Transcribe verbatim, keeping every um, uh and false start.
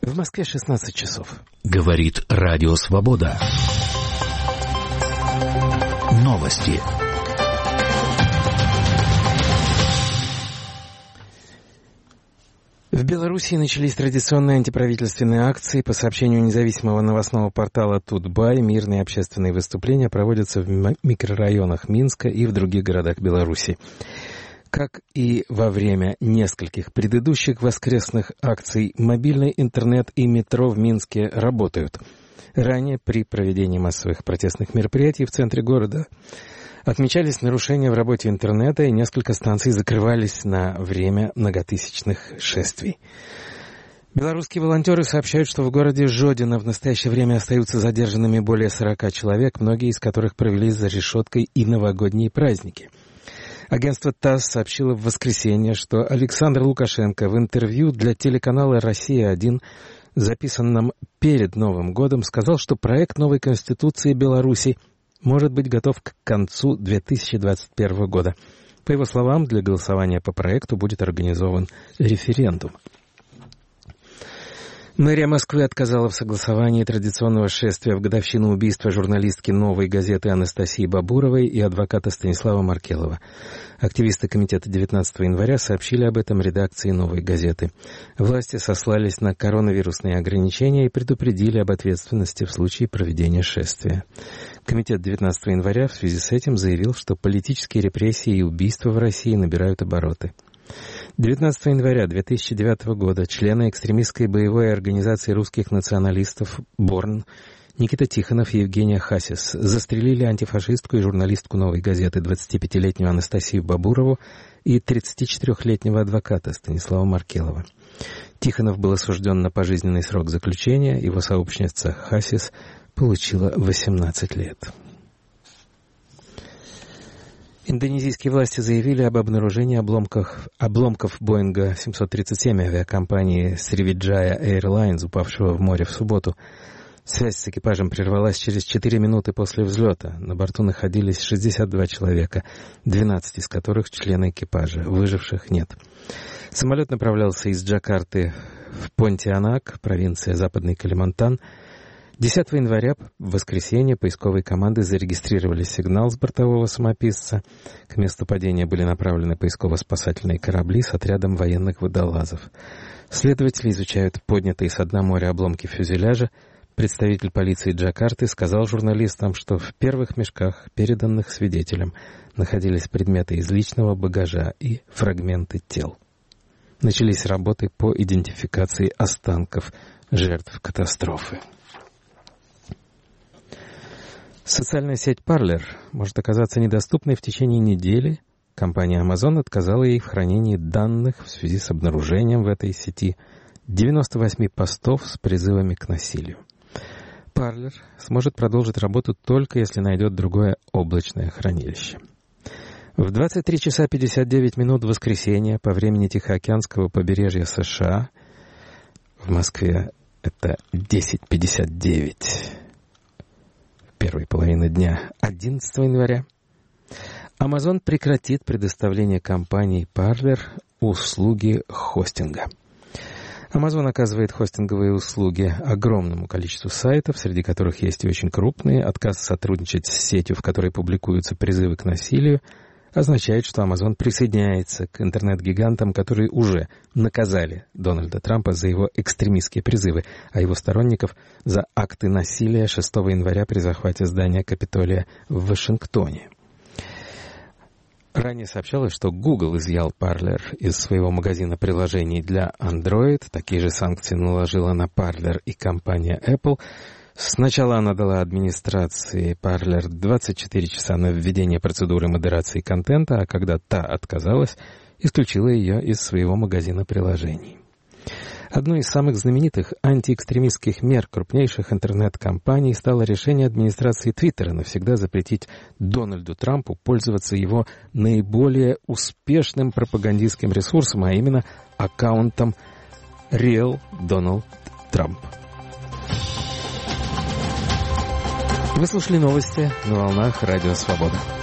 В Москве шестнадцать часов. Говорит Радио Свобода. Новости. В Беларуси начались традиционные антиправительственные акции. По сообщению независимого новостного портала «Тутбай», мирные общественные выступления проводятся в микрорайонах Минска и в других городах Беларуси. Как и во время нескольких предыдущих воскресных акций, мобильный интернет и метро в Минске работают. Ранее при проведении массовых протестных мероприятий в центре города отмечались нарушения в работе интернета, и несколько станций закрывались на время многотысячных шествий. Белорусские волонтеры сообщают, что в городе Жодино в настоящее время остаются задержанными более сорока человек, многие из которых провели за решеткой и новогодние праздники. Агентство ТАСС сообщило в воскресенье, что Александр Лукашенко в интервью для телеканала «Россия-один», записанном перед Новым годом, сказал, что проект новой Конституции Беларуси может быть готов к концу две тысячи двадцать первого года. По его словам, для голосования по проекту будет организован референдум. Мэрия Москвы отказала в согласовании традиционного шествия в годовщину убийства журналистки «Новой газеты» Анастасии Бабуровой и адвоката Станислава Маркелова. Активисты комитета девятнадцатого января сообщили об этом редакции «Новой газеты». Власти сослались на коронавирусные ограничения и предупредили об ответственности в случае проведения шествия. Комитет девятнадцатого января в связи с этим заявил, что политические репрессии и убийства в России набирают обороты. девятнадцатого января две тысячи девятого года члены экстремистской боевой организации русских националистов «Борн» Никита Тихонов и Евгения Хасис застрелили антифашистку и журналистку «Новой газеты» двадцатипятилетнюю Анастасию Бабурову и тридцатичетырехлетнего адвоката Станислава Маркелова. Тихонов был осужден на пожизненный срок заключения, его сообщница Хасис получила восемнадцать лет. Индонезийские власти заявили об обнаружении обломков, обломков Боинга семьсот тридцать семь авиакомпании Sriwijaya Airlines, упавшего в море в субботу. Связь с экипажем прервалась через четыре минуты после взлета. На борту находились шестьдесят два человека, двенадцать из которых члены экипажа. Выживших нет. Самолет направлялся из Джакарты в Понтианак, провинция Западный Калимантан. десятого января, в воскресенье, поисковые команды зарегистрировали сигнал с бортового самописца. К месту падения были направлены поисково-спасательные корабли с отрядом военных водолазов. Следователи изучают поднятые со дна моря обломки фюзеляжа. Представитель полиции Джакарты сказал журналистам, что в первых мешках, переданных свидетелям, находились предметы из личного багажа и фрагменты тел. Начались работы по идентификации останков жертв катастрофы. Социальная сеть Parler может оказаться недоступной в течение недели. Компания Amazon отказала ей в хранении данных в связи с обнаружением в этой сети девяноста восьми постов с призывами к насилию. Parler сможет продолжить работу только если найдет другое облачное хранилище. В двадцать три часа пятьдесят девять минут в воскресенье по времени Тихоокеанского побережья США, в Москве это десять пятьдесят девять, первой половины дня одиннадцатого января, Amazon прекратит предоставление компании Parler услуги хостинга. Amazon оказывает хостинговые услуги огромному количеству сайтов, среди которых есть и очень крупные. Отказ сотрудничать с сетью, в которой публикуются призывы к насилию, означает, что Amazon присоединяется к интернет-гигантам, которые уже наказали Дональда Трампа за его экстремистские призывы, а его сторонников за акты насилия шестого января при захвате здания Капитолия в Вашингтоне. Ранее сообщалось, что Google изъял Parler из своего магазина приложений для Android. Такие же санкции наложила на Parler и компания Apple. Сначала она дала администрации Parler двадцать четыре часа на введение процедуры модерации контента, а когда та отказалась, исключила ее из своего магазина приложений. Одной из самых знаменитых антиэкстремистских мер крупнейших интернет-компаний стало решение администрации Твиттера навсегда запретить Дональду Трампу пользоваться его наиболее успешным пропагандистским ресурсом, а именно аккаунтом Real Donald Trump. Вы слушали новости на волнах Радио Свобода.